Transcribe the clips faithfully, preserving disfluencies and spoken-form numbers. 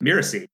Mirasee.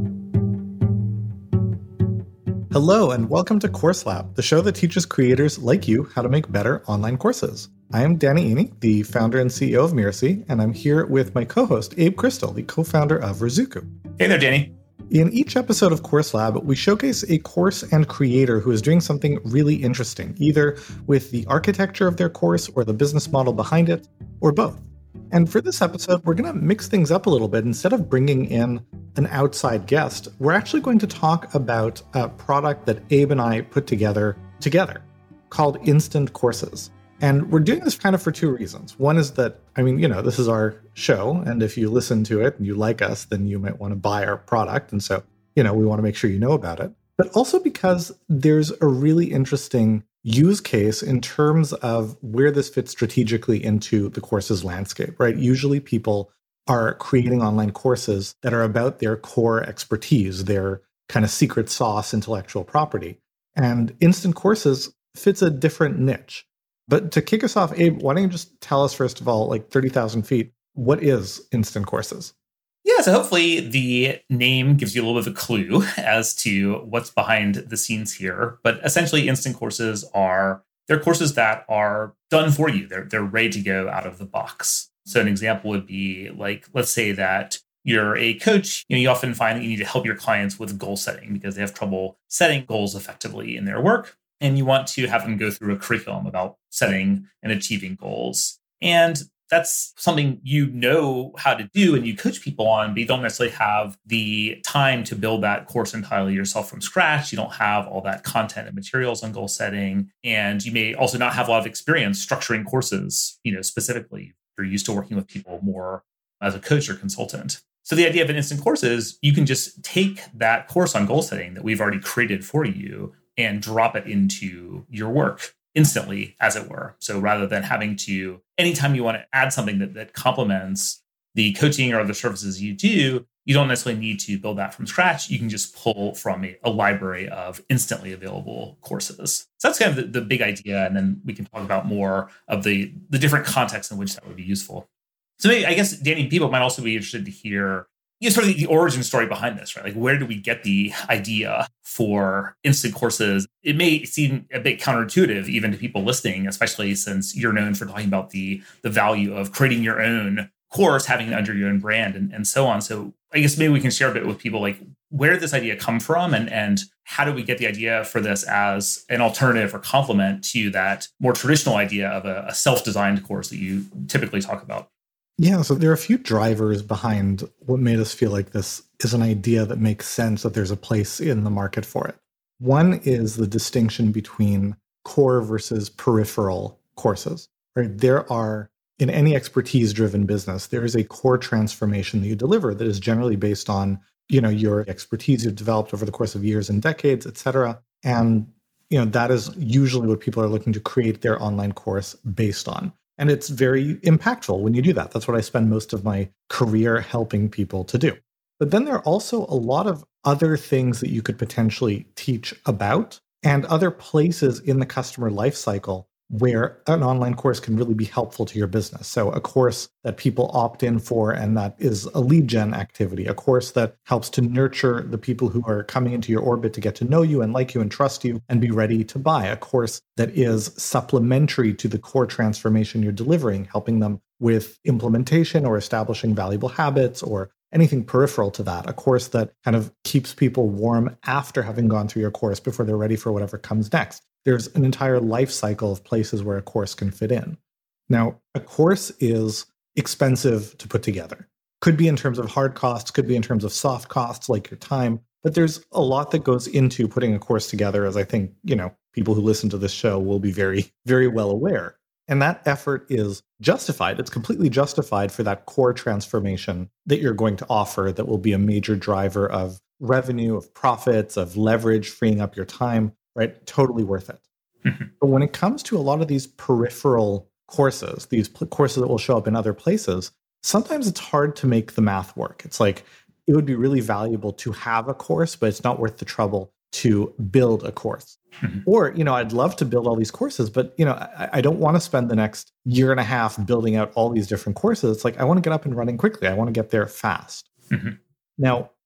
Hello, and welcome to Course Lab, the show that teaches creators like you how to make better online courses. I am Danny Iny, the founder and C E O of Mirasee, and I'm here with my co-host, Abe Crystal, the co-founder of Ruzuku. Hey there, Danny. In each episode of Course Lab, we showcase a course and creator who is doing something really interesting, either with the architecture of their course or the business model behind it, or both. And for this episode, we're going to mix things up a little bit. Instead of bringing in an outside guest, we're actually going to talk about a product that Abe and I put together together called Instant Courses. And we're doing this kind of for two reasons. One is that, I mean, you know, this is our show. And if you listen to it and you like us, then you might want to buy our product. And so, you know, we want to make sure you know about it. But also because there's a really interesting use case in terms of where this fits strategically into the courses landscape, right? Usually people are creating online courses that are about their core expertise, their kind of secret sauce intellectual property. And Instant Courses fits a different niche. But to kick us off, Abe, why don't you just tell us, first of all, like thirty thousand feet, what is Instant Courses? Yeah, so hopefully the name gives you a little bit of a clue as to what's behind the scenes here. But essentially, Instant Courses are, they're courses that are done for you. They're, they're ready to go out of the box. So an example would be like, let's say that you're a coach, you know, you often find that you need to help your clients with goal setting because they have trouble setting goals effectively in their work. And you want to have them go through a curriculum about setting and achieving goals. And that's something you know how to do and you coach people on, but you don't necessarily have the time to build that course entirely yourself from scratch. You don't have all that content and materials on goal setting. And you may also not have a lot of experience structuring courses, you know, specifically. You're used to working with people more as a coach or consultant. So the idea of an Instant Course is you can just take that course on goal setting that we've already created for you and drop it into your work instantly, as it were. So rather than having to, anytime you want to add something that, that complements the coaching or other services you do, you don't necessarily need to build that from scratch. You can just pull from a, a library of instantly available courses. So that's kind of the, the big idea. And then we can talk about more of the, the different contexts in which that would be useful. So maybe, I guess, Danny, people might also be interested to hear, you know, sort of the origin story behind this, right? Like, where do we get the idea for Instant Courses? It may seem a bit counterintuitive even to people listening, especially since you're known for talking about the, the value of creating your own course, having it under your own brand and, and so on. So I guess maybe we can share a bit with people, like, where did this idea come from? And, and how do we get the idea for this as an alternative or complement to that more traditional idea of a, a self-designed course that you typically talk about? Yeah, so there are a few drivers behind what made us feel like this is an idea that makes sense, that there's a place in the market for it. One is the distinction between core versus peripheral courses, right? There are, in any expertise-driven business, there is a core transformation that you deliver that is generally based on, you know, your expertise you've developed over the course of years and decades, et cetera. And, you know, that is usually what people are looking to create their online course based on. And it's very impactful when you do that. That's what I spend most of my career helping people to do. But then there are also a lot of other things that you could potentially teach about and other places in the customer lifecycle where an online course can really be helpful to your business. So a course that people opt in for and that is a lead gen activity, a course that helps to nurture the people who are coming into your orbit to get to know you and like you and trust you and be ready to buy, a course that is supplementary to the core transformation you're delivering, helping them with implementation or establishing valuable habits or anything peripheral to that, a course that kind of keeps people warm after having gone through your course before they're ready for whatever comes next. There's an entire life cycle of places where a course can fit in. Now, a course is expensive to put together. Could be in terms of hard costs, could be in terms of soft costs like your time, but there's a lot that goes into putting a course together, as I think, you know, people who listen to this show will be very, very well aware. And that effort is justified. It's completely justified for that core transformation that you're going to offer that will be a major driver of revenue, of profits, of leverage, freeing up your time. Right? Totally worth it. Mm-hmm. But when it comes to a lot of these peripheral courses, these p- courses that will show up in other places, sometimes it's hard to make the math work. It's like, it would be really valuable to have a course, but it's not worth the trouble to build a course. Mm-hmm. Or, you know, I'd love to build all these courses, but, you know, I, I don't want to spend the next year and a half building out all these different courses. It's like, I want to get up and running quickly. I want to get there fast. Mm-hmm. Now,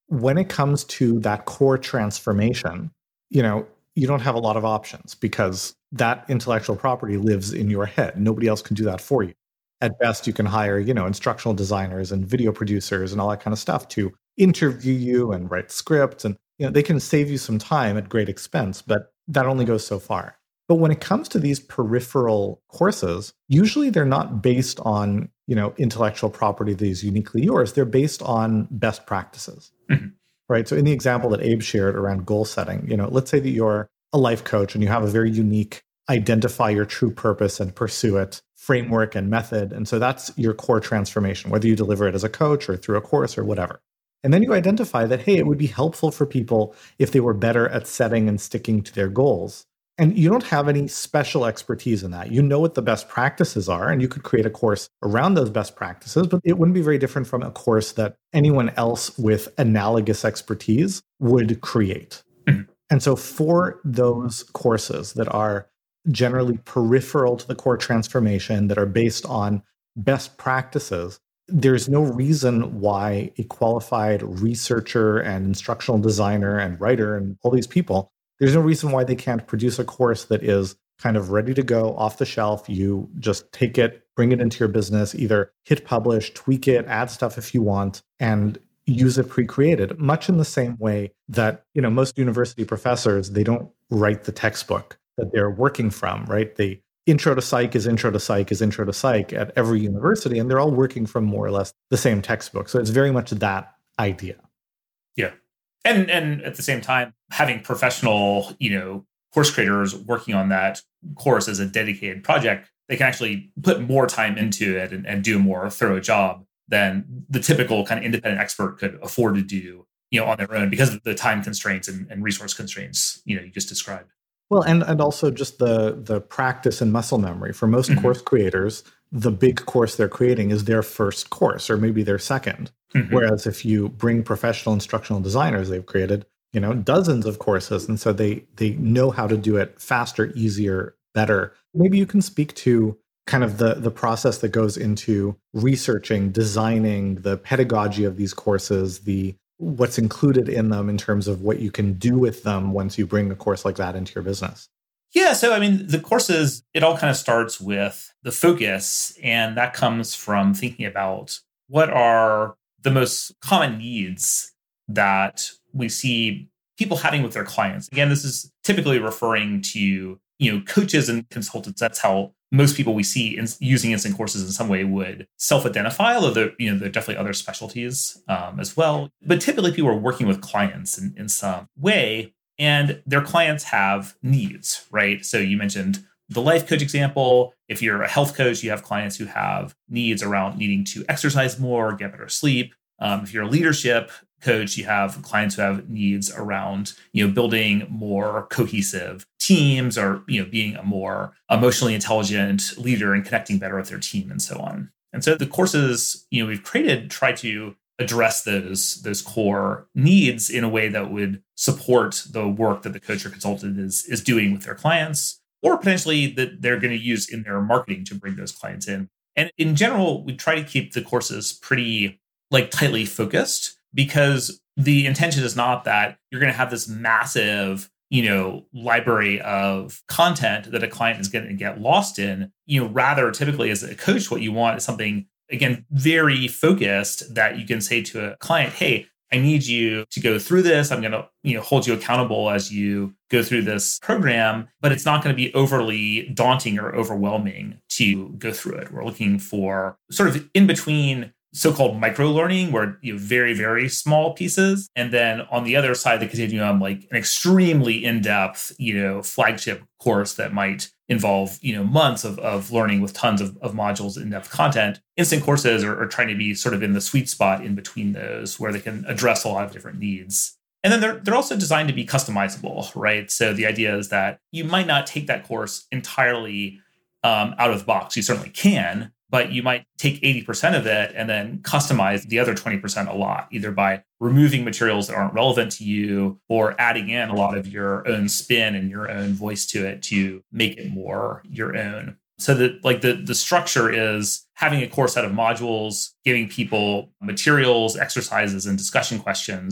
when it comes to that core transformation, you know, you don't have a lot of options because that intellectual property lives in your head. Nobody else can do that for you. At best, you can hire, you know, instructional designers and video producers and all that kind of stuff to interview you and write scripts. And, you know, they can save you some time at great expense, but that only goes so far. But when it comes to these peripheral courses, usually they're not based on, you know, intellectual property that is uniquely yours. They're based on best practices, mm-hmm. right? So in the example that Abe shared around goal setting, you know, let's say that you're a life coach and you have a very unique identify your true purpose and pursue it framework and method. And so that's your core transformation, whether you deliver it as a coach or through a course or whatever. And then you identify that, hey, it would be helpful for people if they were better at setting and sticking to their goals. And you don't have any special expertise in that. You know what the best practices are, and you could create a course around those best practices, but it wouldn't be very different from a course that anyone else with analogous expertise would create. Mm-hmm. And so for those courses that are generally peripheral to the core transformation, that are based on best practices, there's no reason why a qualified researcher and instructional designer and writer and all these people, there's no reason why they can't produce a course that is kind of ready to go off the shelf. You just take it, bring it into your business, either hit publish, tweak it, add stuff if you want, and use it pre-created, much in the same way that, you know, most university professors, they don't write the textbook that they're working from, right? The intro to psych is intro to psych is intro to psych at every university, and they're all working from more or less the same textbook. So it's very much that idea. Yeah. And and at the same time, having professional, you know, course creators working on that course as a dedicated project, they can actually put more time into it and, and do a more thorough job than the typical kind of independent expert could afford to do, you know, on their own because of the time constraints and, and resource constraints, you know, you just described. Well, and, and also just the the practice and muscle memory. For most mm-hmm. course creators, the big course they're creating is their first course or maybe their second. Mm-hmm. Whereas if you bring professional instructional designers, they've created, you know, dozens of courses. And so they they know how to do it faster, easier, better. Maybe you can speak to kind of the, the process that goes into researching, designing the pedagogy of these courses, the what's included in them in terms of what you can do with them once you bring a course like that into your business. Yeah. So, I mean, the courses, it all kind of starts with the focus, and that comes from thinking about what are the most common needs that we see people having with their clients. Again, this is typically referring to, you know, coaches and consultants. That's how most people we see in, using instant courses in some way would self-identify, although there, you know, there are definitely other specialties um, as well. But typically people are working with clients in, in some way, and their clients have needs, right? So you mentioned the life coach example. If you're a health coach, you have clients who have needs around needing to exercise more, get better sleep. Um, if you're a leadership coach, you have clients who have needs around, you know, building more cohesive teams, or, you know, being a more emotionally intelligent leader and connecting better with their team and so on. And so the courses, you know, we've created try to address those, those core needs in a way that would support the work that the coach or consultant is, is doing with their clients, or potentially that they're going to use in their marketing to bring those clients in. And in general, we try to keep the courses pretty like tightly focused, because the intention is not that you're going to have this massive, you know, library of content that a client is going to get lost in. You know, rather typically as a coach, what you want is something, again, very focused that you can say to a client, hey, I need you to go through this. I'm going to, you know, hold you accountable as you go through this program, but it's not going to be overly daunting or overwhelming to go through it. We're looking for sort of in between so-called micro-learning, where, you know, very, very small pieces. And then on the other side of the continuum, like an extremely in-depth, you know, flagship course that might involve, you know, months of, of learning with tons of, of modules, in-depth content. Instant courses are, are trying to be sort of in the sweet spot in between those, where they can address a lot of different needs. And then they're, they're also designed to be customizable, right? So the idea is that you might not take that course entirely um, out of the box. You certainly can, but you might take eighty percent of it and then customize the other twenty percent a lot, either by removing materials that aren't relevant to you or adding in a lot of your own spin and your own voice to it to make it more your own. So that like the, the structure is having a core set of modules, giving people materials, exercises, and discussion questions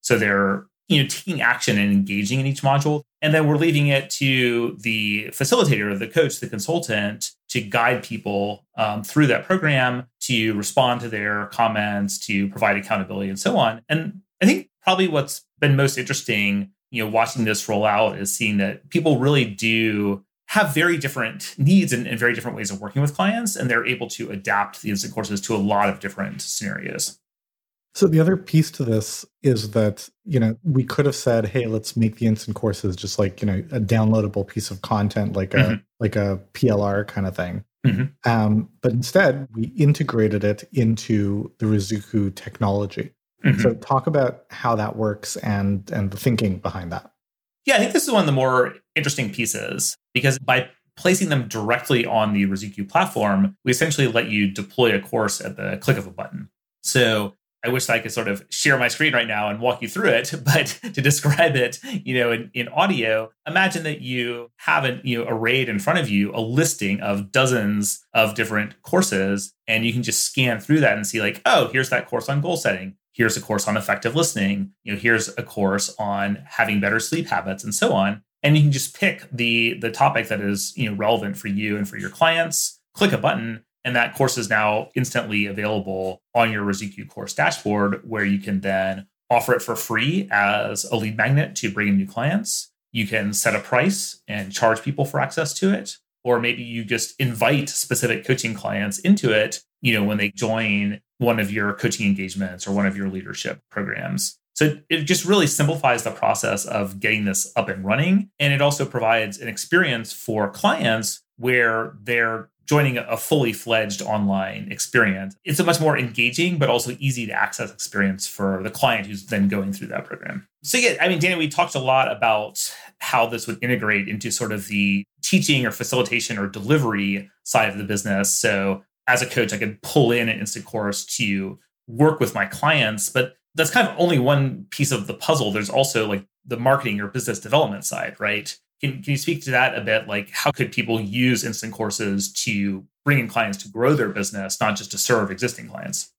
So they're, you know, taking action and engaging in each module. And then we're leaving it to the facilitator, the coach, the consultant to guide people um, through that program, to respond to their comments, to provide accountability and so on. And I think probably what's been most interesting, you know, watching this roll out is seeing that people really do have very different needs and, and very different ways of working with clients. And they're able to adapt the instant courses to a lot of different scenarios. So the other piece to this is that, you know, we could have said, hey, let's make the instant courses just like, you know, a downloadable piece of content, like a mm-hmm. like a P L R kind of thing. Mm-hmm. Um, but instead, we integrated it into the Ruzuku technology. Mm-hmm. So talk about how that works and and the thinking behind that. Yeah, I think this is one of the more interesting pieces, because by placing them directly on the Ruzuku platform, we essentially let you deploy a course at the click of a button. So I wish I could sort of share my screen right now and walk you through it, but to describe it, you know, in, in audio, imagine that you have a, you know, arrayed in front of you a listing of dozens of different courses, and you can just scan through that and see like, oh, here's that course on goal setting. Here's a course on effective listening. You know, here's a course on having better sleep habits and so on. And you can just pick the, the topic that is, you know, relevant for you and for your clients, click a button, and that course is now instantly available on your Ruzuku course dashboard, where you can then offer it for free as a lead magnet to bring in new clients. You can set a price and charge people for access to it. Or maybe you just invite specific coaching clients into it, you know, when they join one of your coaching engagements or one of your leadership programs. So it just really simplifies the process of getting this up and running. And it also provides an experience for clients where they're joining a fully fledged online experience. It's a much more engaging, but also easy to access experience for the client who's then going through that program. So yeah, I mean, Danny, we talked a lot about how this would integrate into sort of the teaching or facilitation or delivery side of the business. So as a coach, I could pull in an instant course to work with my clients, but that's kind of only one piece of the puzzle. There's also like the marketing or business development side, right? Can, can you speak to that a bit? Like, how could people use instant courses to bring in clients to grow their business, not just to serve existing clients?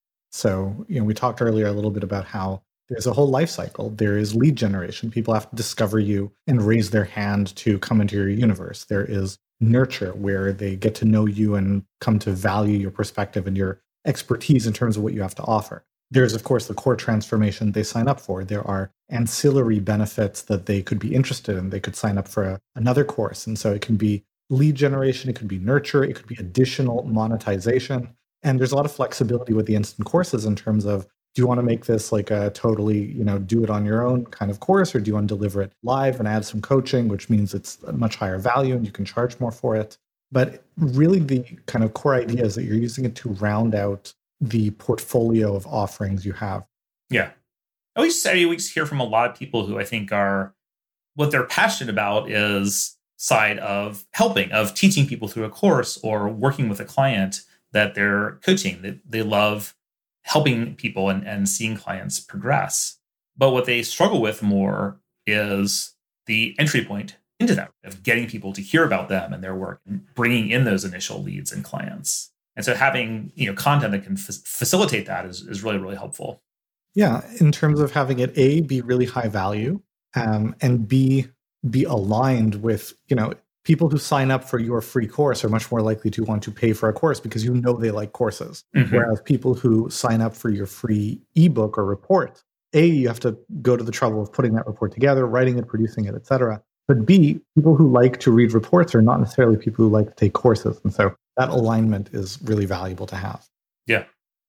So, you know, we talked earlier a little bit about how there's a whole life cycle. There is lead generation. People have to discover you and raise their hand to come into your universe. There is nurture, where they get to know you and come to value your perspective and your expertise in terms of what you have to offer. There's, of course, the core transformation they sign up for. There are ancillary benefits that they could be interested in. They could sign up for a, another course. And so it can be lead generation, it could be nurture, it could be additional monetization. And there's a lot of flexibility with the instant courses in terms of, do you want to make this like a totally, you know, do it on your own kind of course, or do you want to deliver it live and add some coaching, which means it's a much higher value and you can charge more for it. But really the kind of core idea is that you're using it to round out the portfolio of offerings you have. Yeah. I always say we just hear from a lot of people who I think are, what they're passionate about is side of helping, of teaching people through a course or working with a client that they're coaching. That they love helping people and, and seeing clients progress. But what they struggle with more is the entry point into that, of getting people to hear about them and their work and bringing in those initial leads and clients. And so having, you know, content that can f- facilitate that is, is really, really helpful. Yeah, in terms of having it, A, be really high value, um, and B, be aligned with, you know, people who sign up for your free course are much more likely to want to pay for a course because you know they like courses. Mm-hmm. Whereas people who sign up for your free ebook or report, A, you have to go to the trouble of putting that report together, writing it, producing it, et cetera. But B, people who like to read reports are not necessarily people who like to take courses. And so that alignment is really valuable to have. Yeah.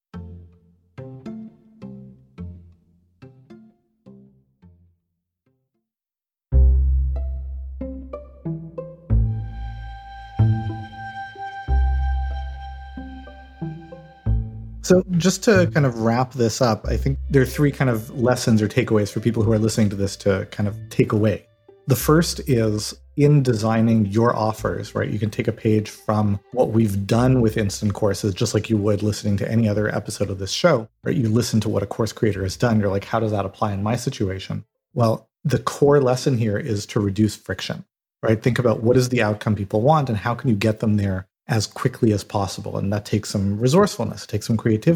So just to kind of wrap this up, I think there are three kind of lessons or takeaways for people who are listening to this to kind of take away. The first is in designing your offers, right? You can take a page from what we've done with instant courses, just like you would listening to any other episode of this show, right? You listen to what a course creator has done. You're like, how does that apply in my situation? Well, the core lesson here is to reduce friction, right? Think about what is the outcome people want and how can you get them there as quickly as possible. And that takes some resourcefulness, it takes some creativity.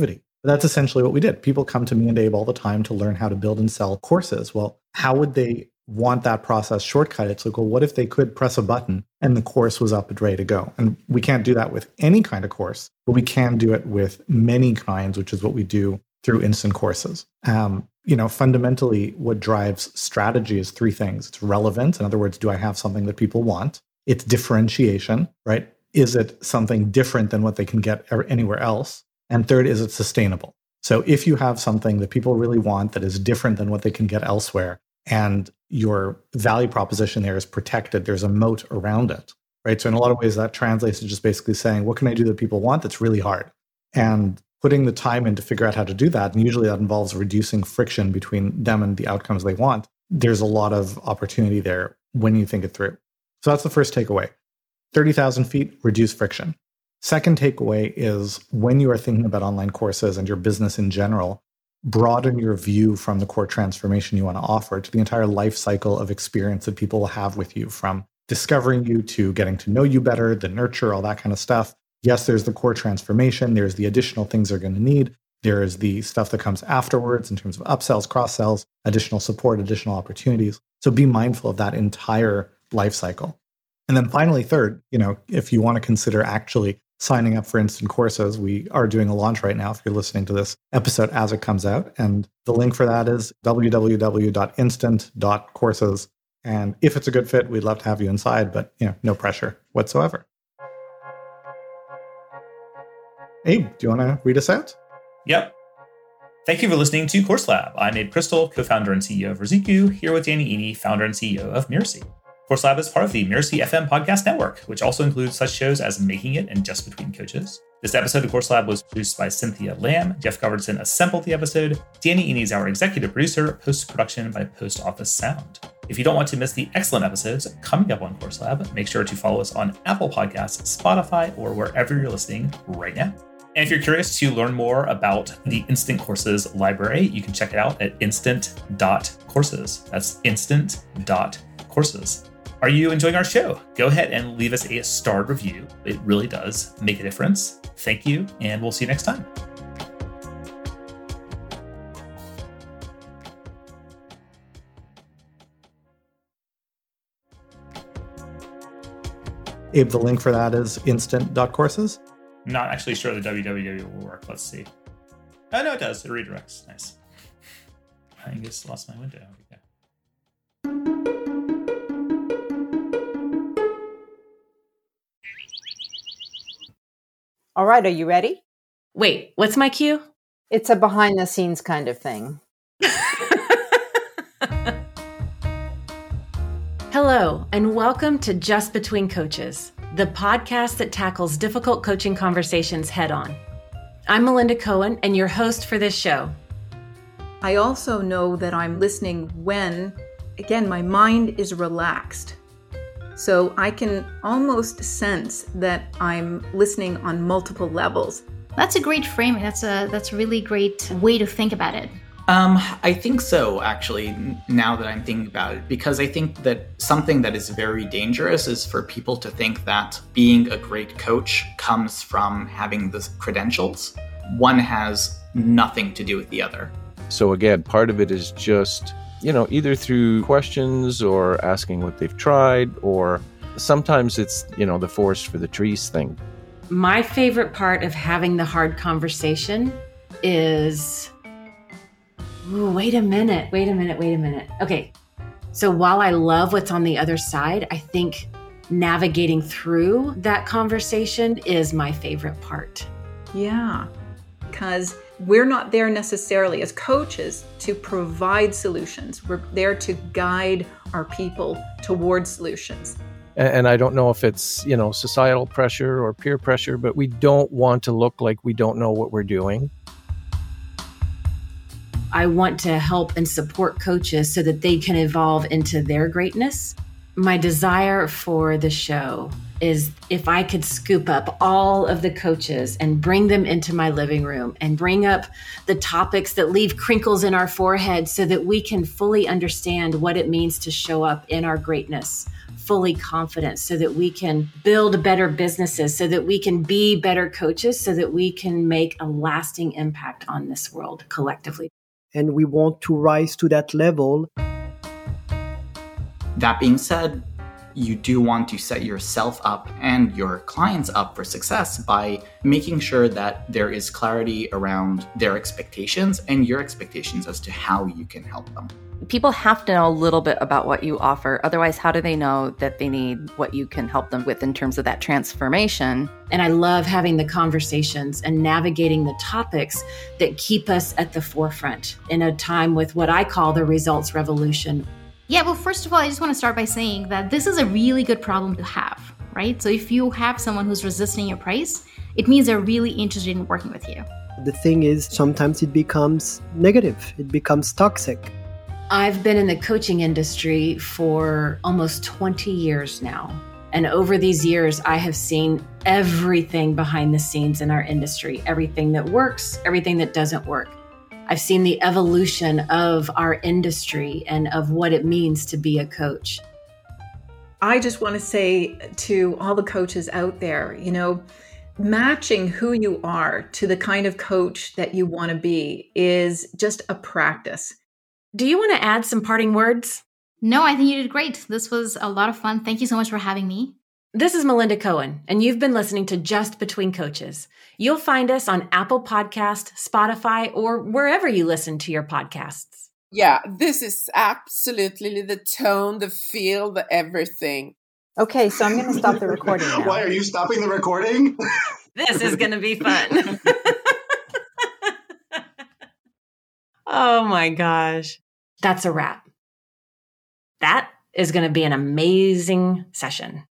But that's essentially what we did. People come to me and Abe all the time to learn how to build and sell courses. Well, how would they want that process shortcut? It's like, well, what if they could press a button and the course was up and ready to go? And we can't do that with any kind of course, but we can do it with many kinds, which is what we do through Instant Courses. Um, you know, fundamentally, what drives strategy is three things. It's relevance. In other words, do I have something that people want? It's differentiation, right? Is it something different than what they can get anywhere else? And third, is it sustainable? So if you have something that people really want that is different than what they can get elsewhere, and your value proposition there is protected, there's a moat around it, right? So in a lot of ways, that translates to just basically saying, what can I do that people want that's really hard? And putting the time in to figure out how to do that, and usually that involves reducing friction between them and the outcomes they want. There's a lot of opportunity there when you think it through. So that's the first takeaway. thirty thousand feet, reduce friction. Second takeaway is when you are thinking about online courses and your business in general, broaden your view from the core transformation you want to offer to the entire life cycle of experience that people will have with you, from discovering you to getting to know you better, the nurture, all that kind of stuff. Yes, there's the core transformation. There's the additional things they're going to need. There is the stuff that comes afterwards in terms of upsells, cross-sells, additional support, additional opportunities. So be mindful of that entire life cycle. And then finally, third, you know, if you want to consider actually signing up for Instant Courses, we are doing a launch right now if you're listening to this episode as it comes out. And the link for that is w w w dot instant dot courses. And if it's a good fit, we'd love to have you inside, but you know, no pressure whatsoever. Abe, do you want to read us out? Yep. Thank you for listening to Course Lab. I'm Abe Crystal, co-founder and C E O of Ruziku, here with Danny Iny, founder and C E O of Mirasee. Course Lab is part of the Mirasee F M podcast network, which also includes such shows as Making It and Just Between Coaches. This episode of Course Lab was produced by Cynthia Lamb. Jeff Govertson assembled the episode. Danny Iny is our executive producer, post-production by Post Office Sound. If you don't want to miss the excellent episodes coming up on Course Lab, make sure to follow us on Apple Podcasts, Spotify, or wherever you're listening right now. And if you're curious to learn more about the Instant Courses library, you can check it out at instant dot courses. That's instant dot courses. Are you enjoying our show? Go ahead and leave us a starred review. It really does make a difference. Thank you, and we'll see you next time. Abe, the link for that is instant dot courses. I'm not actually sure the W W W will work. Let's see. Oh, no, it does. It redirects. Nice. I just lost my window. Okay. All right, are you ready? Wait, what's my cue? It's a behind the scenes kind of thing. Hello, and welcome to Just Between Coaches, the podcast that tackles difficult coaching conversations head on. I'm Melinda Cohen, and your host for this show. I also know that I'm listening when, again, my mind is relaxed. So I can almost sense that I'm listening on multiple levels. That's a great framing. That's a that's a really great way to think about it. Um, I think so, actually, now that I'm thinking about it, because I think that something that is very dangerous is for people to think that being a great coach comes from having the credentials. One has nothing to do with the other. So again, part of it is just, you know, either through questions or asking what they've tried, or sometimes it's, you know, the forest for the trees thing. My favorite part of having the hard conversation is... Ooh, wait a minute, wait a minute, wait a minute. Okay, so while I love what's on the other side, I think navigating through that conversation is my favorite part. Yeah, because we're not there necessarily as coaches to provide solutions. We're there to guide our people towards solutions. And I don't know if it's, you know, societal pressure or peer pressure, but we don't want to look like we don't know what we're doing. I want to help and support coaches so that they can evolve into their greatness. My desire for the show is if I could scoop up all of the coaches and bring them into my living room and bring up the topics that leave crinkles in our forehead so that we can fully understand what it means to show up in our greatness fully confident so that we can build better businesses, so that we can be better coaches, so that we can make a lasting impact on this world collectively. And we want to rise to that level. That being said, you do want to set yourself up and your clients up for success by making sure that there is clarity around their expectations and your expectations as to how you can help them. People have to know a little bit about what you offer. Otherwise, how do they know that they need what you can help them with in terms of that transformation? And I love having the conversations and navigating the topics that keep us at the forefront in a time with what I call the results revolution. Yeah, well, first of all, I just want to start by saying that this is a really good problem to have, right? So if you have someone who's resisting your price, it means they're really interested in working with you. The thing is, sometimes it becomes negative. It becomes toxic. I've been in the coaching industry for almost twenty years now. And over these years, I have seen everything behind the scenes in our industry, everything that works, everything that doesn't work. I've seen the evolution of our industry and of what it means to be a coach. I just want to say to all the coaches out there, you know, matching who you are to the kind of coach that you want to be is just a practice. Do you want to add some parting words? No, I think you did great. This was a lot of fun. Thank you so much for having me. This is Melinda Cohen, and you've been listening to Just Between Coaches. You'll find us on Apple Podcast, Spotify, or wherever you listen to your podcasts. Yeah, this is absolutely the tone, the feel, the everything. Okay, so I'm going to stop the recording now. Why are you stopping the recording? This is going to be fun. Oh my gosh. That's a wrap. That is going to be an amazing session.